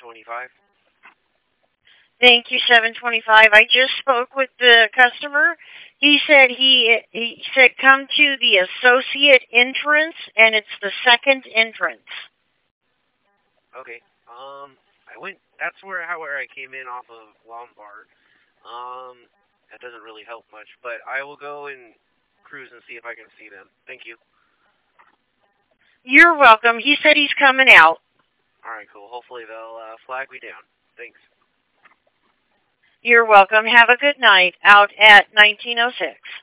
725. Thank you, 725. I just spoke with the customer. He said he said come to the associate entrance, and it's the second entrance. Okay. That's where I came in off of Lombard. That doesn't really help much, but I will go and cruise and see if I can see them. Thank you. You're welcome. He said he's coming out. All right, cool. Hopefully they'll flag me down. Thanks. You're welcome. Have a good night out at 1906.